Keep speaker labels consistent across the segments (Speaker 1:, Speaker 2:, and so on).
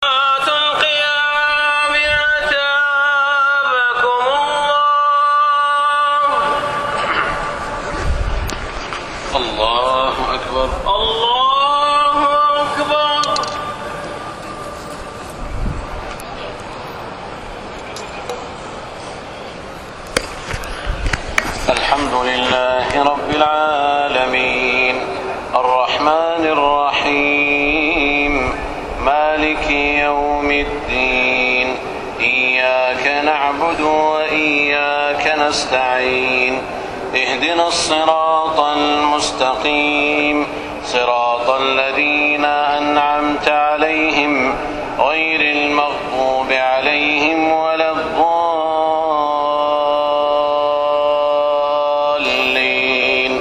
Speaker 1: الحمد لله رب العالمين الرحمن الرحيم مالك يوم الدين إياك نعبد وإياك نستعين اهدنا الصراط المستقيم صراط الذين أنعمت عليهم غير المغضوب عليهم ولا الضالين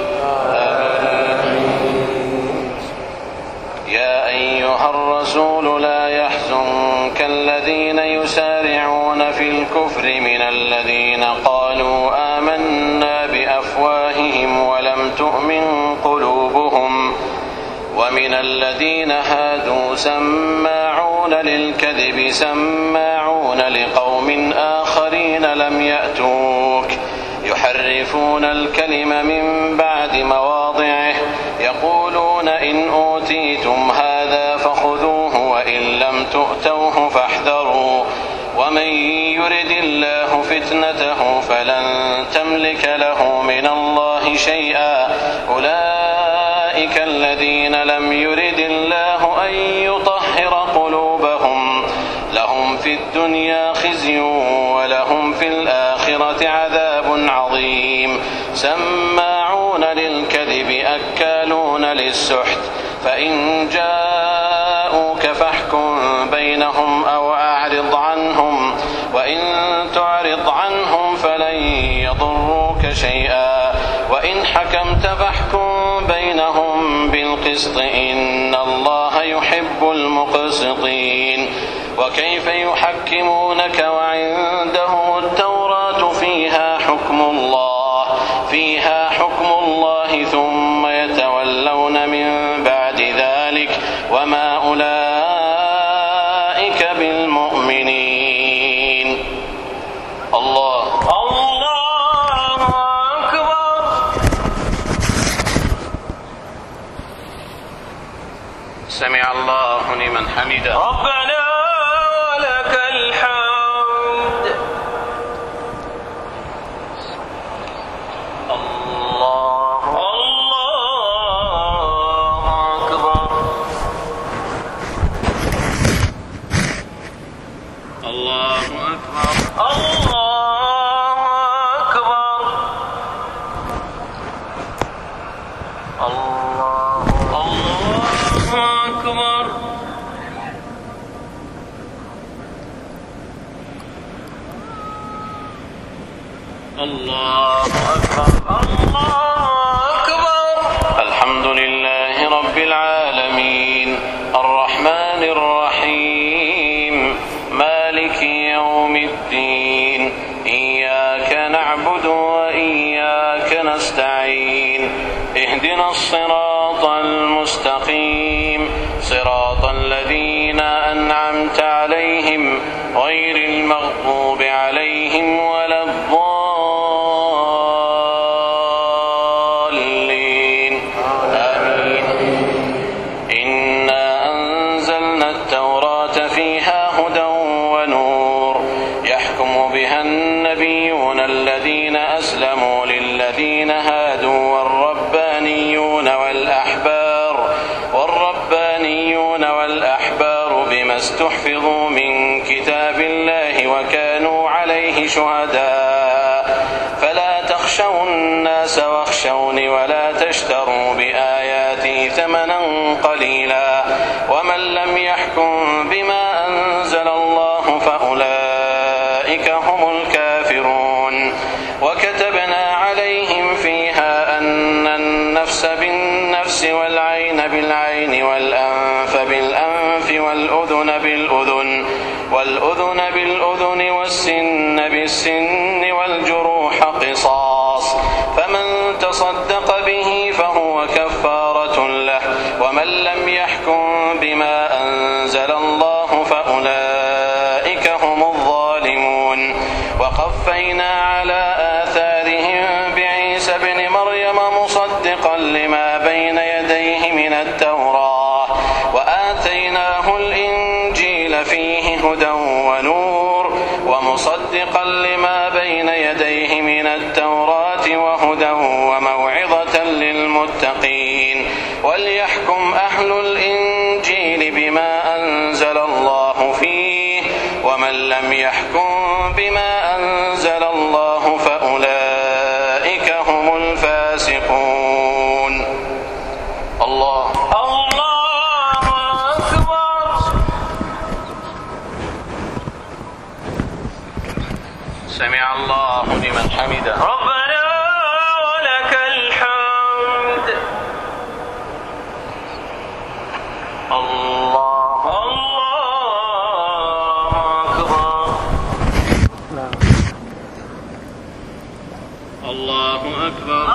Speaker 1: آمين. يا أيها الرسول لا يحزنك الذين يسارعون في الكفر من الذين قالوا آمنا بأفواههم ولم تؤمن قلوبهم ومن الذين هادوا سماعون للكذب سماعون لقوم آخرين لم يأتوك يحرفون الكلم من بعد مواضعه يقولون إن أوتيتم هذا فخذوه وإن لم تؤتوه فاحذروا ومن يرد الله فتنته فلن تملك له من الله شيئا أولئك الذين لم يرد الله أن يطهر قلوبهم لهم في الدنيا خزي ولهم في الآخرة عذاب عظيم سماعون للكذب أكالون للسحت فإن جاءوك فاحكم بينهم أو أعرض عنهم وإن تعرض عنهم فلن يضروك شيئا وإن حكمت فاحكم بينهم بالقسط إن الله يحب المقسطين وكيف يحكمونك وعندهم التوراة فيها حكم الله ثم يتولون من بعد ذلك وما أولئك بالمؤمنين. الله أكبر. سمع الله لمن حمده ربنا ولك الحمد. الله أكبر. الله أكبر. الله أكبر. الله أكبر. الله أكبر. الله أكبر. الحمد لله رب العالمين الرحمن الرحيم مالك يوم الدين إياك نعبد وإياك نستعين اهدنا الصراط المستقيم صراط الذين أنعمت عليهم غير المغضوب عليهم ولا الضالين آمين. إنا أنزلنا التوراة فيها هدى ونور يحكم بها النبيون الذين أسلموا للذين هادوا والربانيون والأحبار بما استحفظوا من كتاب الله وكانوا عليه شهداء فلا تخشوا الناس واخشوني ولا تشتروا بآياتي ثمنا قليلا ومن لم يحكم بما أنزل الله فأولئك هم الكافرون. وكتبنا عليهم فيها أن النفس بالنفس والعين بالعين والأنف بالأنف والأذن بالأذن والسن بالسن والجروح قصاص فمن تصدق به فهو كفارة له ومن لم يحكم بما أنزل الله الله فأولئك هم الظالمون. وقفينا على آثارهم بعيسى ابن مريم مصدقا لما بين يديه من التوراة وآتيناه الإنجيل فيه هدى ونور ومصدقا لما بين يديه من التوراة وهدى وموعظة للمتقين. وليحكم أهل الإنجيل بما أنزل الله فيه ومن لم يحكم بما أنزل الله فأولئك هم الفاسقون. الله أكبر. سمع الله لمن حمده.
Speaker 2: ربنا ولك الحمد. الله أكبر.
Speaker 1: الله أكبر.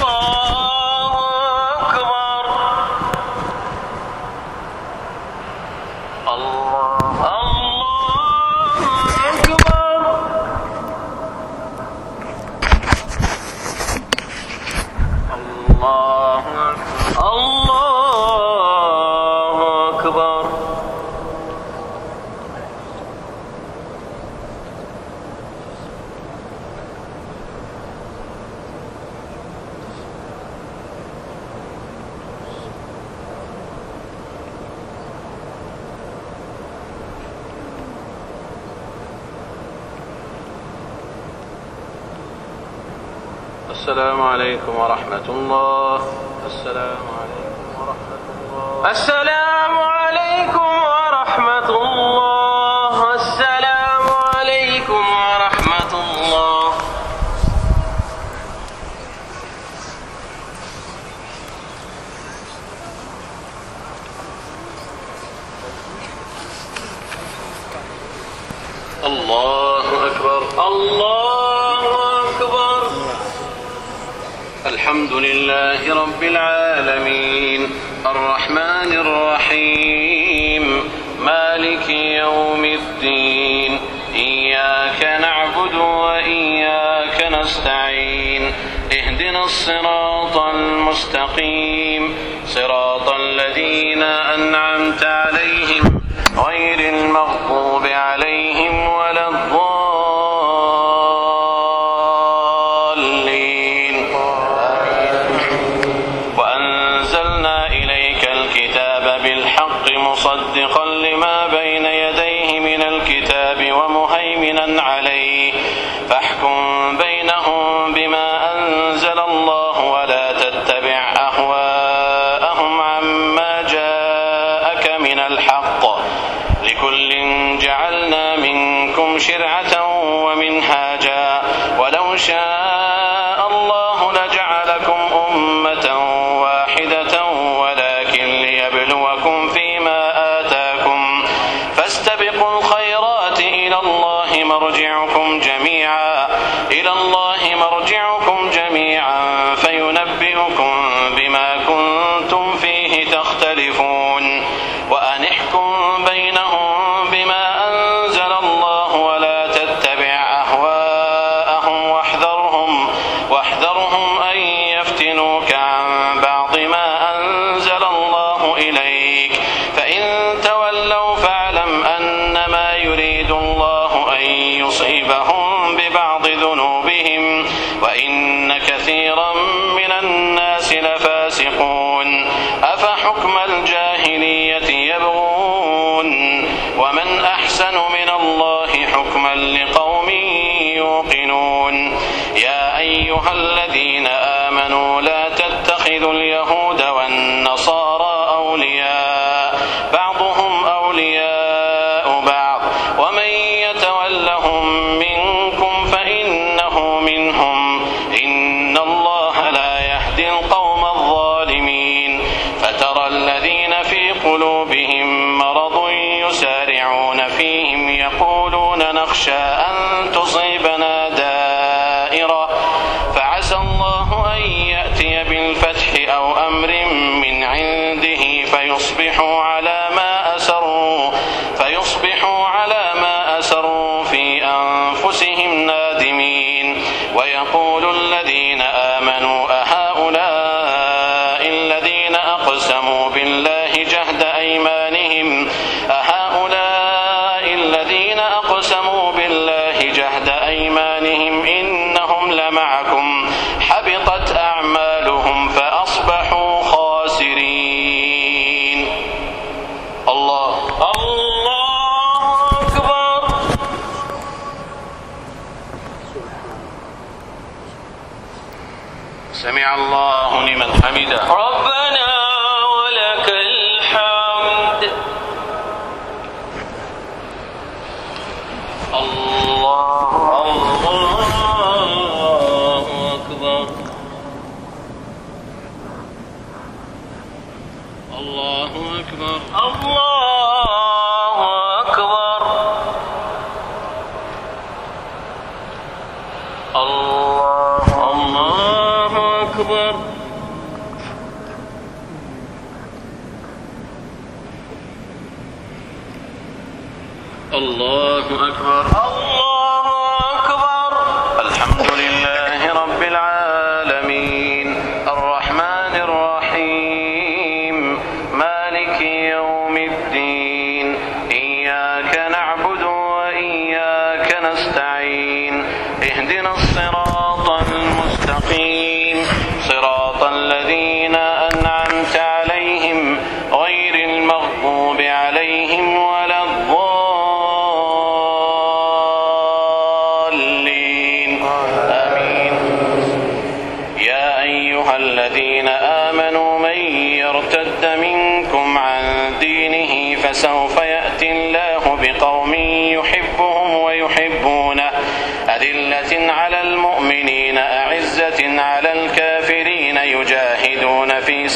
Speaker 1: السلام عليكم ورحمة الله. السلام عليكم ورحمة الله.
Speaker 2: السلام عليكم ورحمة الله. السلام عليكم ورحمة الله.
Speaker 1: الله أكبر. الله أكبر. الحمد لله رب العالمين الرحمن الرحيم مالك يوم الدين إياك نعبد وإياك نستعين اهدنا الصراط المستقيم صراط الذين أنعمت عليهم غير المغضوب عليهم ولا الضالين. وأنزلنا إليك الكتاب بالحق مصدقا لما بين يديه من الكتاب ومهيمنا عليه فاحكم بينهم بما أنزل الله ولا تتبع أهواءهم عما جاءك من الحق لكل جعلنا منكم شرعة ومنهاجا ولو شاء الله لجعلكم أمة واحدة ولكن ليبلوكم فيما آتاكم فاستبقوا الخيرات إلى الله مرجعكم جميعا فينبئكم بما كنتم فيه تختلفون وأنحكم بينهم بما أنزل الله ولا تتبع أهواءهم واحذرهم أن يفتنوك عن بعض ما أنزل الله إليك فإن تولوا فاعلم أنما يريد الله أن يصيبهم ببعض ذنوبهم وإن كثيرا من الناس لفاسقون أفحكم الجاهلية يبغون ومن أحسن من الله حكما لقوم يوقنون يا أيها الذين آمنوا لا تتخذوا اليهود والنصارى أولياء بعضهم أولياء بعض ومن يتولهم منكم فإنه منهم إن الله لا يهدي القوم الظالمين فترى الذين في قلوبهم مرض يسارعون فيهم يقولون نخشى أن تصيبنا دائرة فعسى الله أن يأتي بالفتح أو أمر من عنده فيصبحوا الله أكبر. الله أكبر. الحمد لله رب العالمين الرحمن الرحيم مالك يوم الدين إياك نعبد وإياك نستعين اهدنا الصراط المستقيم صراط الذين أنعمت عليهم غير المغضوب عليهم ولا الضالين آمين. يا أيها الذين آمنوا من يرتد منكم عن دينه فسوف يأتي الله بقوم يحبهم ويحبونه أذلة على المؤمنين أعزة على الكافرين يجاهدون في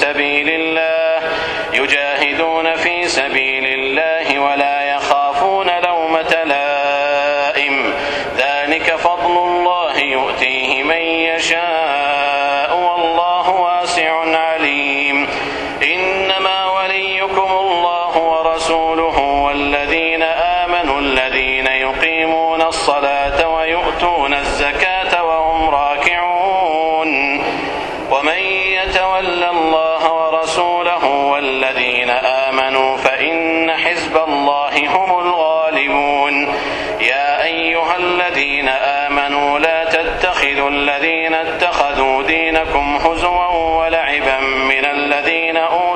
Speaker 1: سبيل الله ولا يخافون لومة لائم ذلك فضل الله يؤتيه من يشاء والله واسع عليم. إنما وليكم الله ورسوله والذين آمنوا الذين يقيمون الصلاة ويؤتون الزكاة وهم راكعون ومن يتول الله ورسوله والذين آمنوا فإن حزب الله هم الغالبون. يا أيها الذين آمنوا لا تتخذوا الذين اتخذوا دينكم هزوا ولعبا من الذين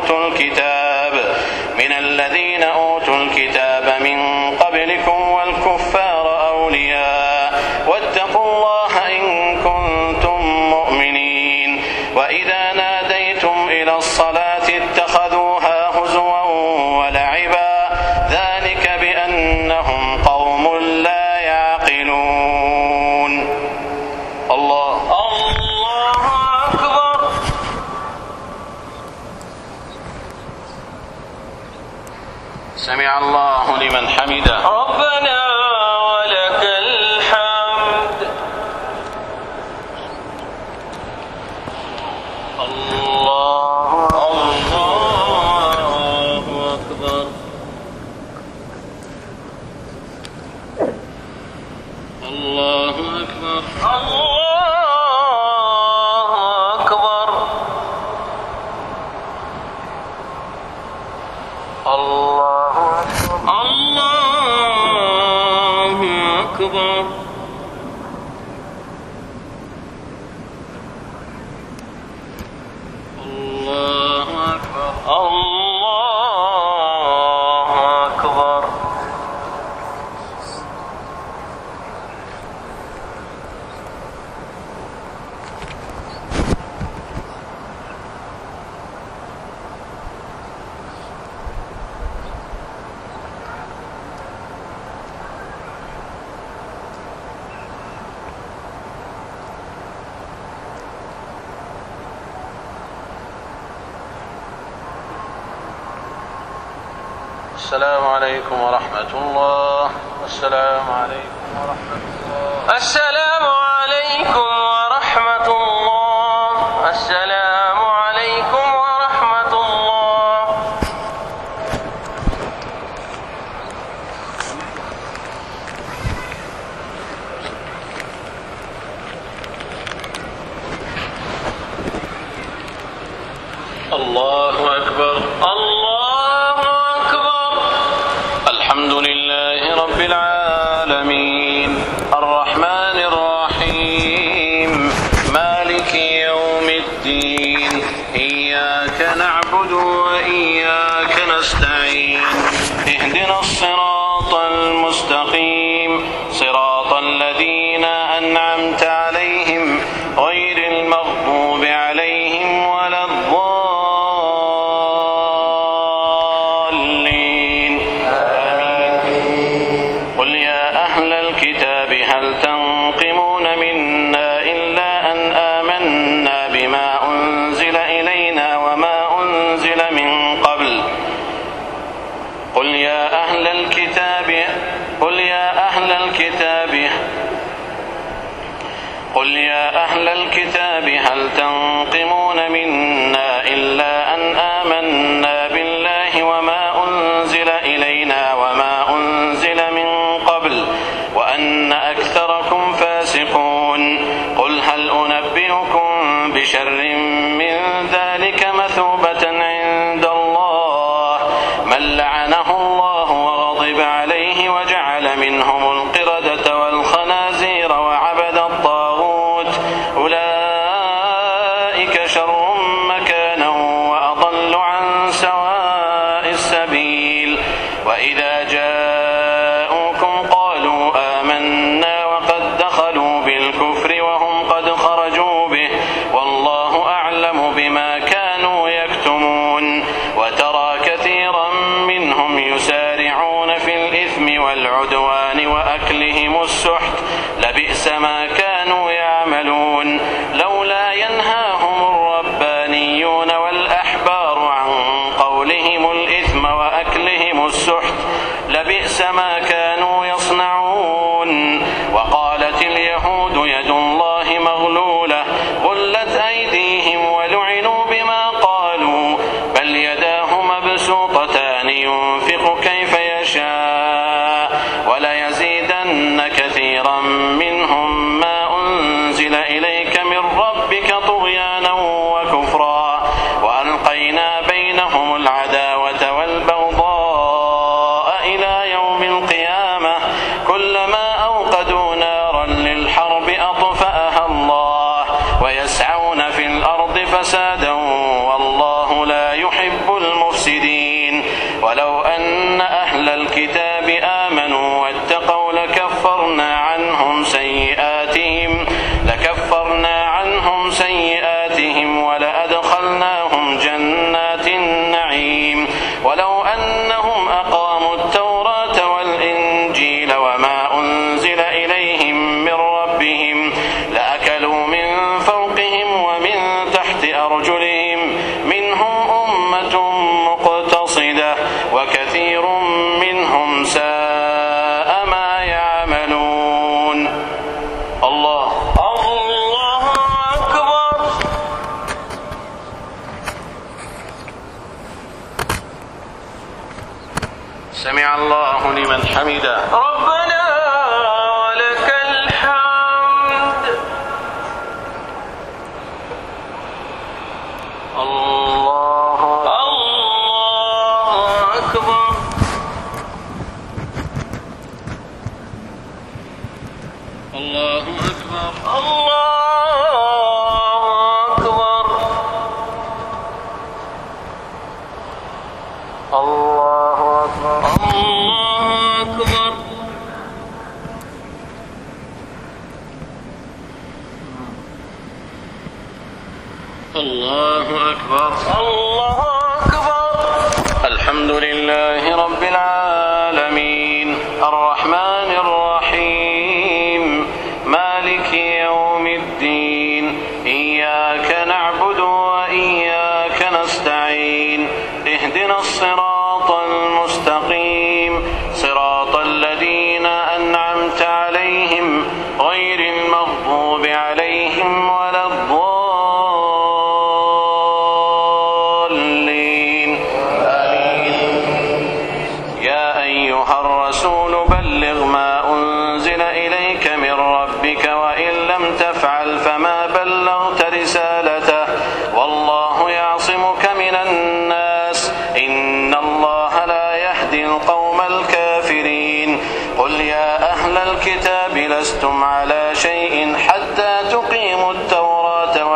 Speaker 1: أوتوا الكتاب من قبلكم والكفار أولياء واتقوا الله إن كنتم مؤمنين. وإذا ناديتم إلى الصلاة اتخذوها هزوا ولعبا ذلك بأنهم قوم لا يعقلون. الله أكبر. سمع الله لمن حمده. ربنا ولك الحمد. الله أكبر. الله أكبر. الله أكبر. الله أكبر. الله أكبر. الله أكبر. السلام عليكم ورحمة الله. السلام عليكم ورحمة الله. السلام عليكم ورحمة الله. السلام عليكم ورحمة الله. الله أكبر. الله أكبر. الحمد لله رب العالمين الرحمن الرحيم مالك يوم الدين إياك نعبد وإياك نستعين اهدنا الصراط المستقيم صراط الذين أنعمت عليهم غير المغضوب عليهم ولا الضالين. قل يا أهل الكتاب قل يا أهل الكتاب هل تنقمون منا إلا أن آمنا بالله وما أنزل إلينا وما أنزل من قبل وأن أكثركم فاسقون قل هل أنبئكم بشر من ذلك مثوبة عند الله من لعنه الله وغضب عليه وجعل منهم القردة والخنازير وعبد الطاغوت أولئك شر مكانا وأضل عن سواء السبيل وإذا جاءوكم قالوا آمنا وقد دخلوا بالكفر وهم قد خرجوا به والله أعلم بما كانوا يكتمون وترى كثيرا منهم يسارعون في الإثم والعدوان وأكلهم السحت لبئس ما كانوا يعملون لولا ينهاهم الربانيون والأحبار عن قولهم الإثم وأكلهم السحت لبئس ما كانوا يصنعون وقالت اليهود يد الله مغلولة غلت أيديهم ولعنوا بما قالوا بل يداه مبسوطتان ينفق كيف يشاء وليزيدن كثيرا منهم ما أنزل إليك من ربك طغيانا وكفرا وألقينا بينهم العداوة والبغضاء إلى يوم القيامة كلما أوقدوا نارا للحرب أطفأها الله ويسعون في الأرض فسادا والله لا يحب المفسدين ولو أن أهل الكتاب آمنوا واتقوا لكفرنا عنهم سيئاتهم ولأدخلناهم جنات النعيم ولو أنهم أقاموا التوراة والإنجيل وما أنزل إليهم من ربهم لأكلوا من فوقهم ومن تحت أرجلهم منهم أمة مقتصدة وكثير منهم ساء ما يعملون الله أكبر سمع الله لمن حمده
Speaker 2: ربنا ولك الحمد
Speaker 1: الله
Speaker 2: أكبر
Speaker 1: الله أكبر
Speaker 2: الله أكبر
Speaker 1: الله أكبر
Speaker 2: الله أكبر
Speaker 1: الحمد لله رب العالمين الرحمن الرحيم مالك يوم الدين إياك نعبد وإياك نستعين اهدنا الصراط المستقيم صراط الذين أنعمت عليهم غير المغضوب عليهم ولا الضالين آمين يا أيها الرسول بلغ ما أنزل إليك من ربك وإن لم تفعل فما بلغت رسالته والله يعصمك من الناس إن الله لا يهدي القوم الكافرين قل يا أهل الكتاب لستم على شيء حتى تقيموا التوراة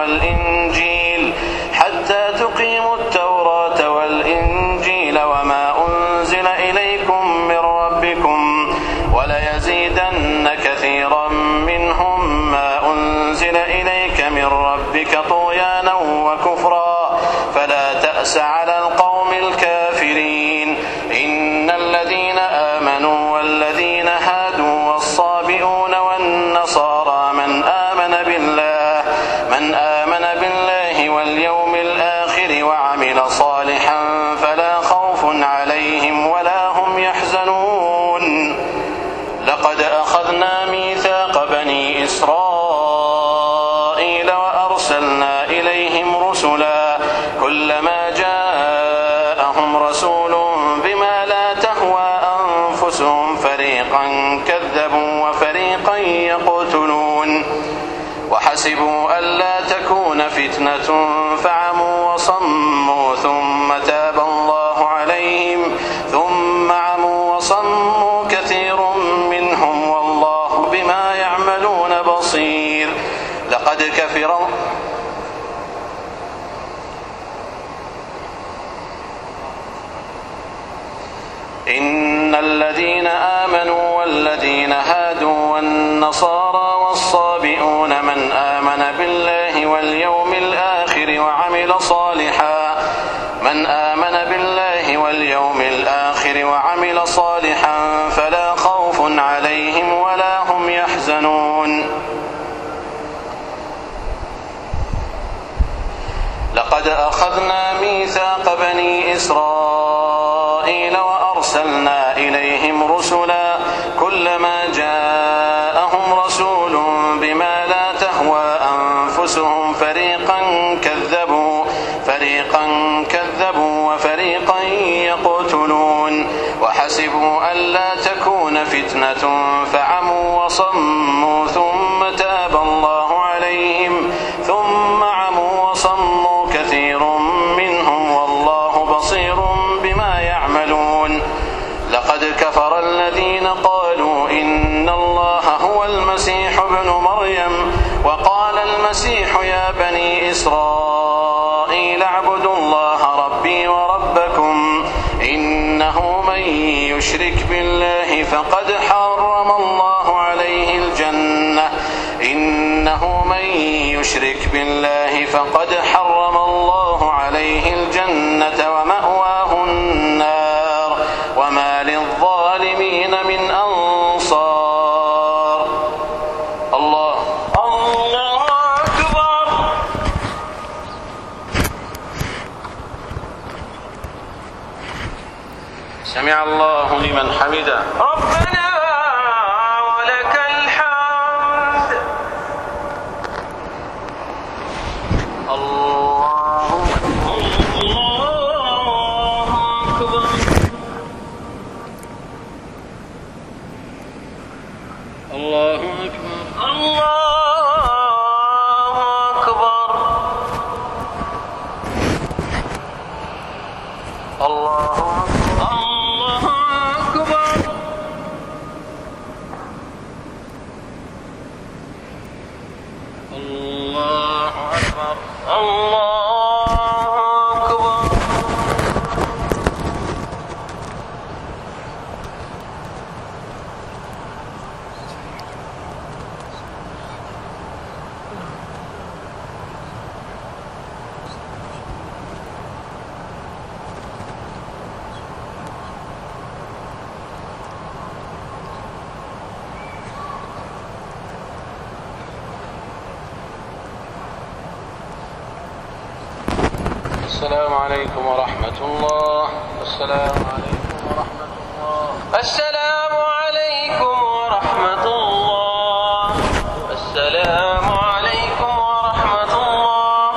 Speaker 1: والإنجيل وما أنزل إليكم من ربكم وليزيدن كثيرا منهم ما أنزل إليك من ربك طغيانا وكفرا فلا تأس على القوم الكافرين إن الذين آمنوا والذين هادوا والصابئون والنصارى من آمن بالله واليوم الآخر وعمل صالحا فلا خوف عليهم ولا هم يحزنون لقد أخذنا ميثاق فريقا كذبوا وفريقا يقتلون وحسبوا ألا تكون فتنة فعموا وصموا ثم تاب الله عليهم ثم عموا وصموا كثير منهم والله بما يعملون بصير. لقد كفر إن الذين آمنوا والذين هادوا والنصارى والصابئون من آمن بالله واليوم الآخر وعمل صالحا فلا خوف عليهم ولا هم يحزنون. لقد أخذنا ميثاق بني إسرائيل وأرسلنا إليهم رسلا كلما جاءهم رسول بما لا تهوى أنفسهم فريقا كذبوا وفريقا يقتلون وحسبوا ألا تكون فتنة فعموا وصموا ثم تاب الله عليهم ثم عموا وصموا كثير منهم والله بصير بما يعملون. لقد كفر الذين قالوا إن الله هو المسيح ابن مريم وقال المسيح يا بني إسرائيل اعبدوا الله ربي وربكم إنه من يشرك بالله فقد حرم الله عليه الجنة ومأواه النار وما للظالمين من أنصار. الله
Speaker 2: أكبر.
Speaker 1: سمع الله لمن حمده.
Speaker 2: ربنا ولك الحمد.
Speaker 1: الله
Speaker 2: أكبر.
Speaker 1: الله أكبر. الله أكبر. الله أكبر. السلام عليكم ورحمة الله. السلام عليكم ورحمة الله.
Speaker 2: السلام عليكم ورحمة الله. السلام عليكم ورحمة الله.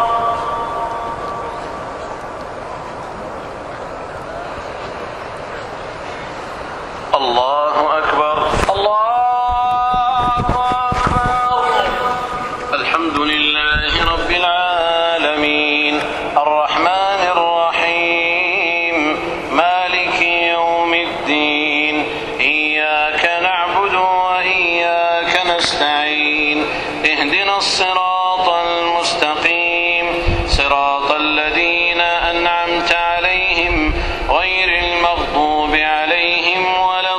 Speaker 1: الله أكبر.
Speaker 2: الله أكبر.
Speaker 1: الحمد لله رب العالمين الرحمن الرحيم مالك يوم الدين إياك نعبد وإياك نستعين اهدنا الصراط المستقيم صراط الذين أنعمت عليهم غير المغضوب عليهم ولا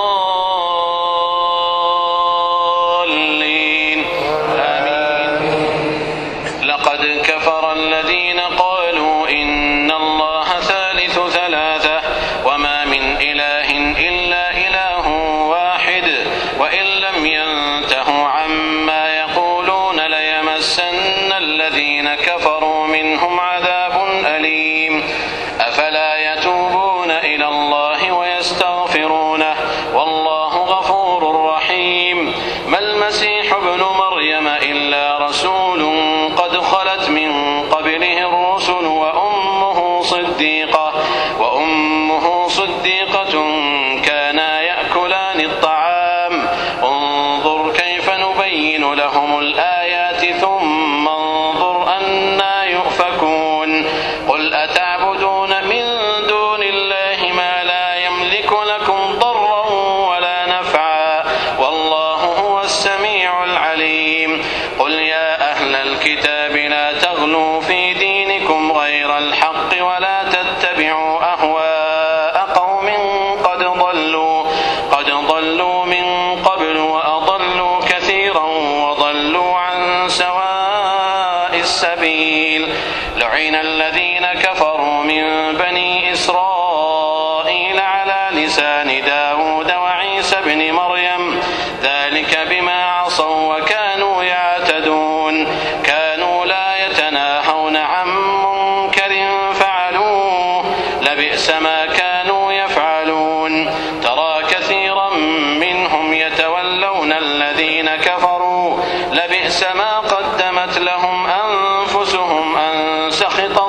Speaker 1: الضالين آمين. لقد كفر الذين قالوا إن الله ثالث ثلاثة وما من إله إلا إله واحد وإن لم ينتهوا عما يقولون ليمسن الذين كفروا منهم عذاب أليم. أفلا يتوبون إلى الله ويستغفرونه والله غفور رحيم. ما المسيح ابن مريم إلا رسول قد خلت من قبله الرسل عن الطعام انظر كيف نبين لهم الآيات ثم انظر أنى يؤفكون قل أتعبدون من دون الله ما لا يملك لكم ضرا ولا نفعا والله هو السميع العليم قل يا أهل الكتاب لا تغلوا في دينكم غير الحق ولا تتبعوا أهواء قوم قد ضلوا من قبل وأضلوا كثيرا وضلوا عن سواء السبيل لعن الذين كفروا من بني إسرائيل على لسان داود وعيسى بن مريم ذلك بما عصوا وكانوا يعتدون كانوا لا يتناهون عن منكر فعلوه لبئس ما كانوا يفعلون ترى كثيرا منهم يتولون الذين كفروا لبئس ما قدمت لهم أنفسهم أن سخط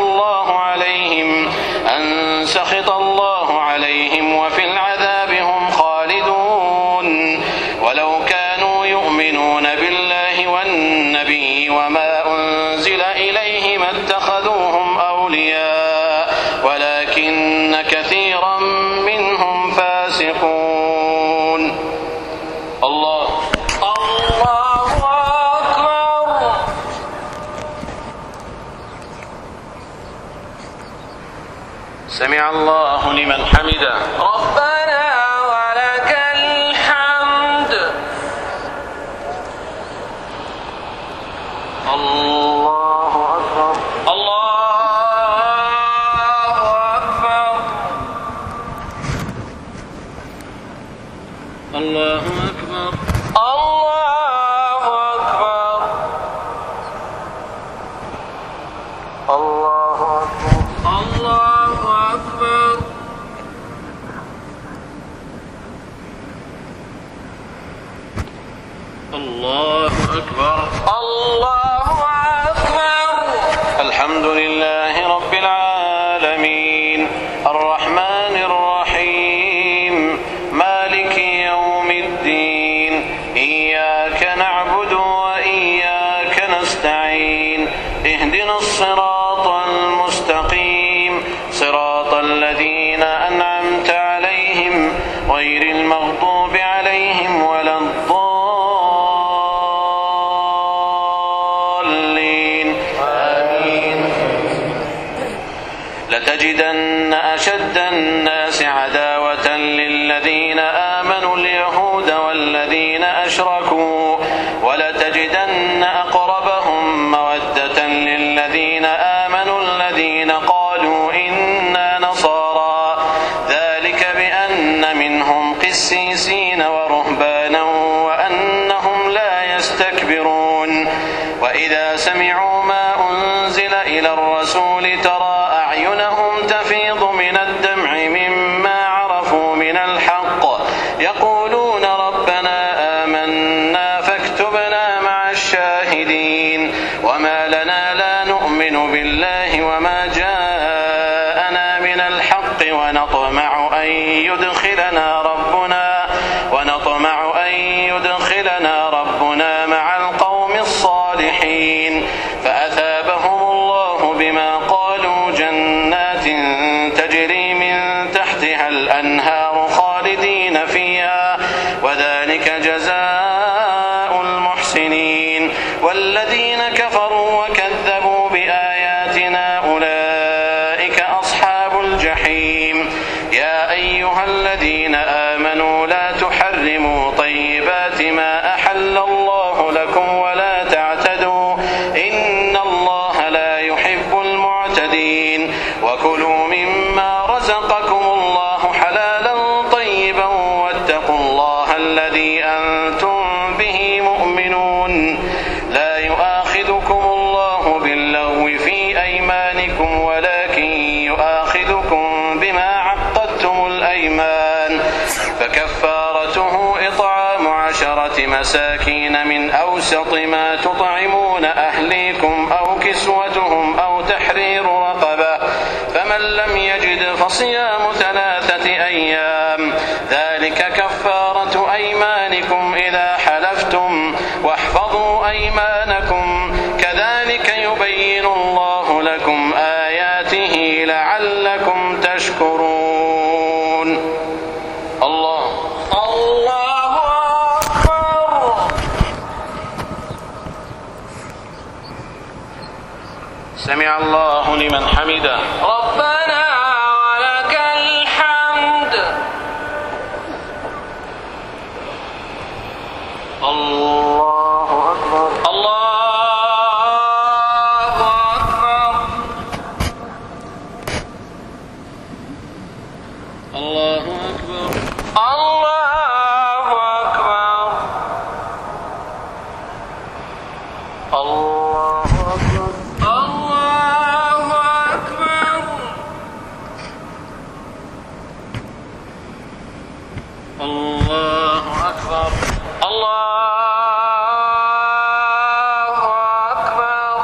Speaker 1: الله عليهم وفي العذاب هم خالدون ولو كانوا يؤمنون بالله والنبي وما أنزل إليه ما اتخذوهم أولياء ولكن كثيرا منهم فاسقون الله أكبر سمع الله لمن حمده
Speaker 2: ربنا ولك الحمد
Speaker 1: الله أكبر الله أكبر الله أكبر الله أكبر الحمد لله رب العالمين الرحمن الرحيم مالك يوم الدين إياك نعبد وإياك نستعين اهدنا الصراط المستقيم صراط الذين أنعمت عليهم غير المغضوب عليهم ولا الضالين آمين لتجدن أشد الناس عداوة للذين آمنوا اليهود والذين أشركوا ولتجدن أقربهم مودة للذين آمنوا الذين قالوا إنا نصارى ذلك بأن منهم قسيسين ورهبانا وأنهم لا يستكبرون وإذا سمعوا ما أنزل إلى الرسول ترى أعينهم تفيض من الدمع مما عرفوا من الحق يقولون ربنا آمنا فاكتبنا مع الشاهدين وما لنا لا نؤمن بالله وما جاءنا من الحق ونطمع أن يدخلنا ربنا مع القوم الصالحين فأثابهم الله بما قالوا جنات تجري من تحتها الأنهار خالدين فيها وذلك جزاء المحسنين والذين كفروا وكذبوا بآياتنا أولئك أصحاب الجحيم يا أيها الذين آمنوا لا تحرموا طيبات ما أحل الله لكم ولا تعتدوا إن الله لا يحب المعتدين وكلوا مما رزقكم الله حلالا طيبا واتقوا الله الذي أنتم به مؤمنون لا يؤاخذكم الله باللغو في أيمانكم ولكن يؤاخذكم بما عقدتم الأيمان فكفارته إطعام 10 مساكين من أوسط ما تطعمون أهليكم أو كسوتهم أو تحرير رقبة فمن لم يجد فصيام 3 أيام ذلك كفارة أيمانكم إذا حلفتم واحفظوا أيمانكم كذلك يبين الله لكم آياته لعلكم تشكرون. الله أكبر. سمع الله لمن حمده.
Speaker 2: ربنا ولك الحمد.
Speaker 1: الله أكبر.
Speaker 2: الله أكبر.
Speaker 1: الله أكبر.
Speaker 2: الله أكبر.
Speaker 1: الله أكبر.
Speaker 2: الله أكبر.
Speaker 1: الله أكبر.
Speaker 2: الله أكبر.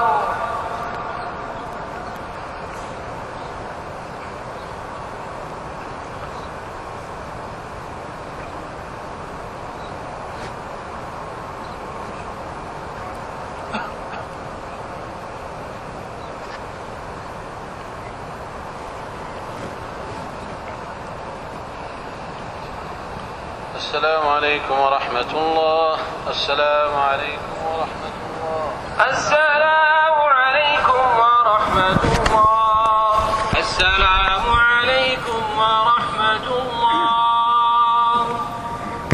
Speaker 1: السلام عليكم ورحمة الله. السلام عليكم ورحمة الله.
Speaker 2: السلام عليكم ورحمة الله. السلام